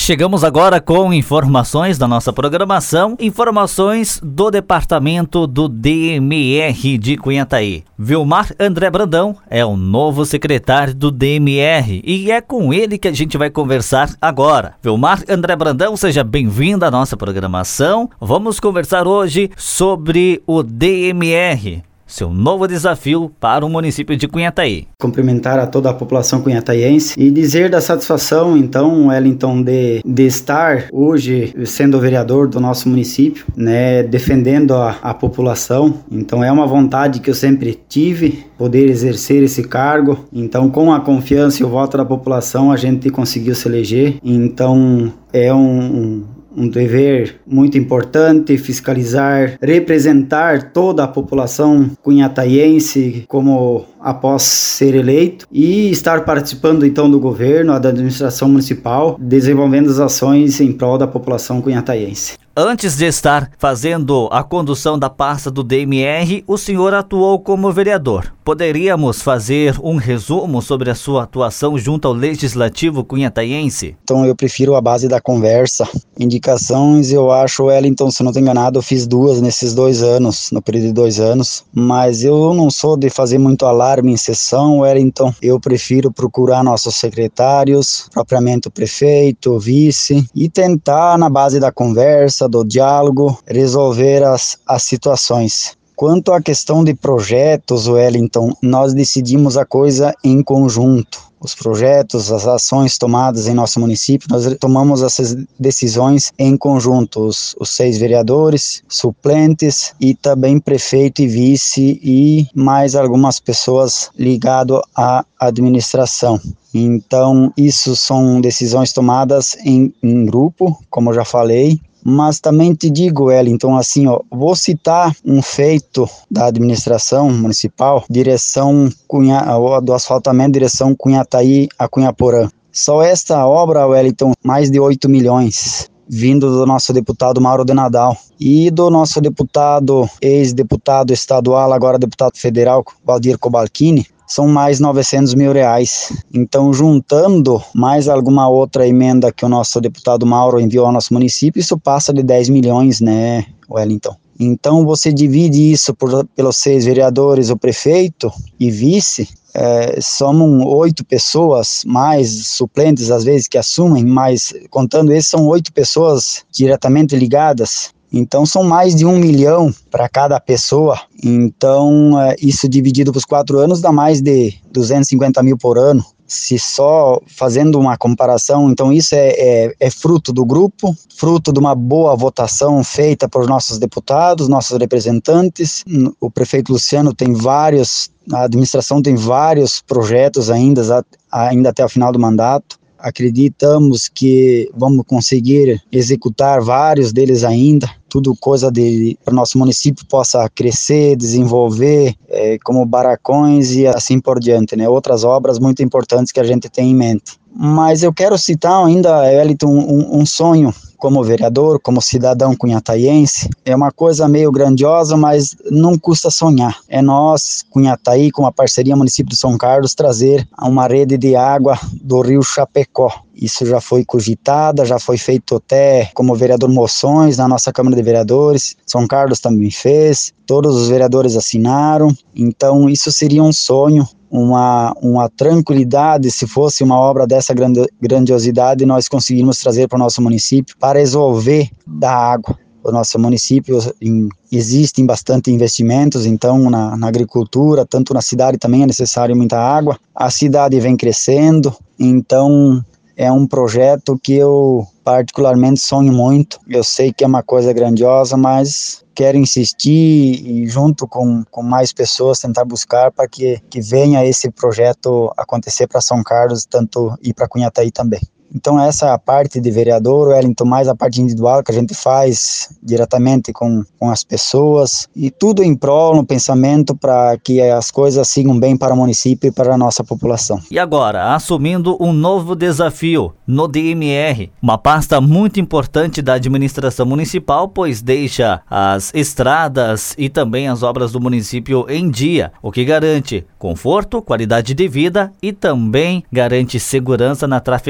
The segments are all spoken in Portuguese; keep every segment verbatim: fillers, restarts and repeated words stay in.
Chegamos agora com informações da nossa programação, informações do departamento do D M R de Cunhataí. Vilmar André Brandão é o novo secretário do D M R e é com ele que a gente vai conversar agora. Vilmar André Brandão, seja bem-vindo à nossa programação. Vamos conversar hoje sobre o D M R. Seu novo desafio para o município de Cunhataí. Cumprimentar a toda a população cunhataiense e dizer da satisfação, então, Wellington, de, de estar hoje sendo o vereador do nosso município, né, defendendo a, a população. Então, é uma vontade que eu sempre tive, poder exercer esse cargo. Então, com a confiança e o voto da população, a gente conseguiu se eleger. Então, é um... um Um dever muito importante, fiscalizar, representar toda a população cunhataiense como após ser eleito e estar participando então do governo, da administração municipal, desenvolvendo as ações em prol da população cunhataiense. Antes de estar fazendo a condução da pasta do D M R, o senhor atuou como vereador. Poderíamos fazer um resumo sobre a sua atuação junto ao Legislativo cunhataiense? Então eu prefiro a base da conversa. Indicações, eu acho, Wellington, se não estou enganado, eu fiz duas nesses dois anos, no período de dois anos. Mas eu não sou de fazer muito alarme em sessão, Wellington. Eu prefiro procurar nossos secretários, propriamente o prefeito, o vice, e tentar, na base da conversa, do diálogo, resolver as, as situações. Quanto à questão de projetos, Wellington, nós decidimos a coisa em conjunto. Os projetos, as ações tomadas em nosso município, nós tomamos essas decisões em conjunto, os, os seis vereadores, suplentes e também prefeito e vice e mais algumas pessoas ligadas à administração. Então, isso são decisões tomadas em, em grupo, como eu já falei. Mas também te digo, Wellington, assim, ó, vou citar um feito da administração municipal, direção Cunha, do asfaltamento, direção Cunhataí a Cunhaporã. Só esta obra, Wellington, mais de oito milhões, vindo do nosso deputado Mauro de Nadal e do nosso deputado, ex-deputado estadual, agora deputado federal, Valdir Cobalcini, são mais novecentos mil reais. Então, juntando mais alguma outra emenda que o nosso deputado Mauro enviou ao nosso município, isso passa de dez milhões, né, Wellington? Então, você divide isso por, pelos seis vereadores, o prefeito e vice, é, somos oito pessoas, mais suplentes às vezes que assumem, mas contando esses, são oito pessoas diretamente ligadas. Então, são mais de um milhão para cada pessoa. Então, isso dividido por quatro anos dá mais de duzentos e cinquenta mil por ano. Se só fazendo uma comparação, então isso é, é, é fruto do grupo, fruto de uma boa votação feita por nossos deputados, nossos representantes. O prefeito Luciano tem vários, a administração tem vários projetos ainda, ainda até o final do mandato. Acreditamos que vamos conseguir executar vários deles ainda, tudo coisa de para o nosso município possa crescer, desenvolver, é, como barracões e assim por diante, né? Outras obras muito importantes que a gente tem em mente. Mas eu quero citar ainda, Wellington, um, um sonho como vereador, como cidadão cunhataiense. É uma coisa meio grandiosa, mas não custa sonhar. É nós, Cunhataí, com a parceria município de São Carlos, trazer uma rede de água do rio Chapecó. Isso já foi cogitada, já foi feito até como vereador moções na nossa Câmara de Vereadores. São Carlos também fez, todos os vereadores assinaram. Então isso seria um sonho, uma, uma tranquilidade se fosse uma obra dessa grandiosidade nós conseguirmos trazer para o nosso município para resolver da água. O nosso município em, existem bastante investimentos, então na, na agricultura, tanto na cidade também é necessário muita água. A cidade vem crescendo, então é um projeto que eu particularmente sonho muito. Eu sei que é uma coisa grandiosa, mas quero insistir e junto com, com mais pessoas tentar buscar para que, que venha esse projeto acontecer para São Carlos, tanto e para Cunhataí também. Então essa é a parte de vereador, Wellington, mais a parte individual que a gente faz diretamente com, com as pessoas e tudo em prol, no pensamento para que as coisas sigam bem para o município e para a nossa população. E agora, assumindo um novo desafio no D M R, uma pasta muito importante da administração municipal, pois deixa as estradas e também as obras do município em dia, o que garante conforto, qualidade de vida e também garante segurança na trafegabilidade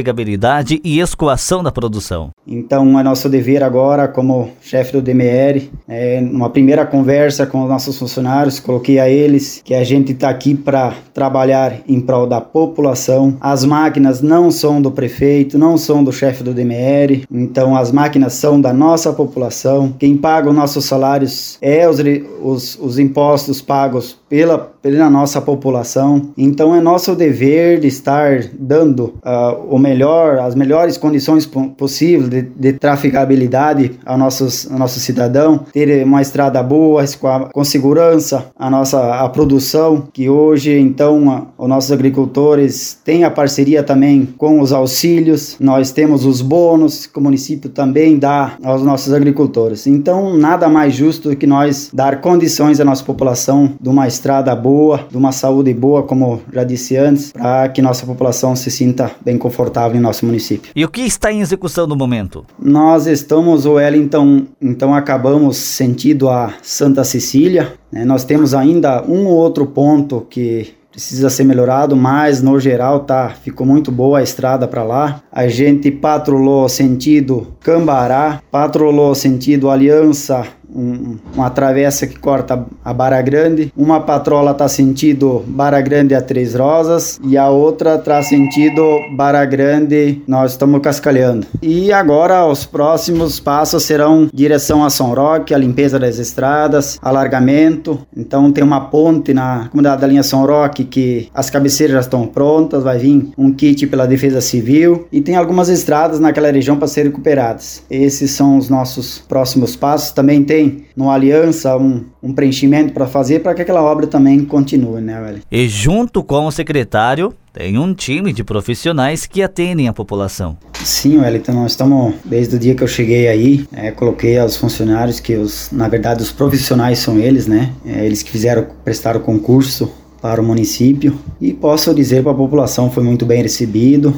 qualidade e escoação da produção. Então, é nosso dever agora, como chefe do D M R, é, numa primeira conversa com os nossos funcionários, coloquei a eles que a gente está aqui para trabalhar em prol da população. As máquinas não são do prefeito, não são do chefe do D M R, então as máquinas são da nossa população. Quem paga os nossos salários é os, os, os impostos pagos pela, pela nossa população. Então, é nosso dever de estar dando uh, o melhor, as melhores condições possíveis de, de trafegabilidade ao nossos, ao nosso cidadão, ter uma estrada boa, com segurança, a nossa a produção, que hoje, então, a, os nossos agricultores têm a parceria também com os auxílios, nós temos os bônus que o município também dá aos nossos agricultores. Então, nada mais justo do que nós dar condições à nossa população de uma estrada boa, de uma saúde boa, como já disse antes, para que nossa população se sinta bem confortável em nosso município. E o que está em execução no momento? Nós estamos, o Wellington, então acabamos sentido a Santa Cecília, né? Nós temos ainda um ou outro ponto que precisa ser melhorado, mas no geral tá, ficou muito boa a estrada para lá. A gente patrolou sentido Cambará, patrolou sentido Aliança, um, uma travessa que corta a Barra Grande, uma patrola tá sentido Barra Grande a Três Rosas e a outra tá sentido Barra Grande, nós estamos cascalhando. E agora os próximos passos serão direção a São Roque, a limpeza das estradas, alargamento. Então tem uma ponte na comunidade da linha São Roque que as cabeceiras já estão prontas, vai vir um kit pela Defesa Civil e tem algumas estradas naquela região para serem recuperadas. Esses são os nossos próximos passos. Também tem no Aliança um, um preenchimento para fazer para que aquela obra também continue, né, velho? E junto com o secretário tem um time de profissionais que atendem a população. Sim, Wellington, nós estamos, desde o dia que eu cheguei aí, é, coloquei aos funcionários que, os, na verdade, os profissionais são eles, né? É, eles que fizeram, prestaram concurso para o município e posso dizer para a população foi muito bem recebido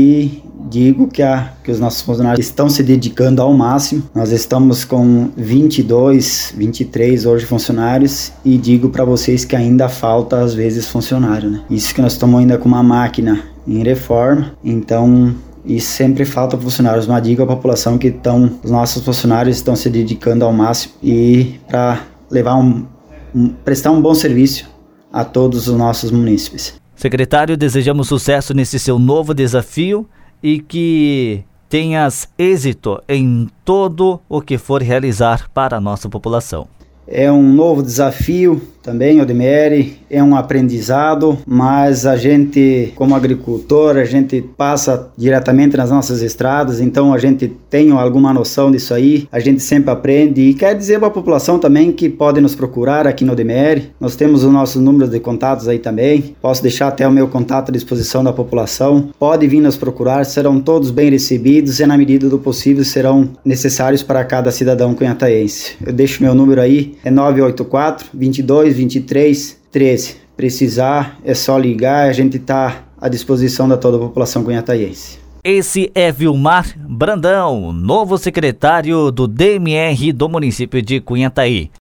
e digo que, a, que os nossos funcionários estão se dedicando ao máximo. Nós estamos com vinte e dois, vinte e três hoje funcionários e digo para vocês que ainda falta às vezes funcionário, né? Isso que nós estamos ainda com uma máquina em reforma, então e sempre falta funcionários. Uma dica à população que estão, os nossos funcionários estão se dedicando ao máximo e para levar um, um prestar um bom serviço a todos os nossos munícipes. Secretário, desejamos sucesso nesse seu novo desafio e que tenhas êxito em todo o que for realizar para a nossa população. É um novo desafio também, o D M R, é um aprendizado, mas a gente, como agricultor, a gente passa diretamente nas nossas estradas, então a gente tem alguma noção disso aí, a gente sempre aprende e quer dizer para a população também que pode nos procurar aqui no D M R, nós temos os nossos números de contatos aí também, posso deixar até o meu contato à disposição da população, pode vir nos procurar, serão todos bem recebidos e na medida do possível serão necessários para cada cidadão cunhataense. Eu deixo meu número aí, é nove oito quatro, vinte e dois, vinte e três, treze. Precisar, é só ligar, a gente está à disposição da toda a população cunhataense. Esse é Vilmar Brandão, novo secretário do D M R do município de Cunhataí.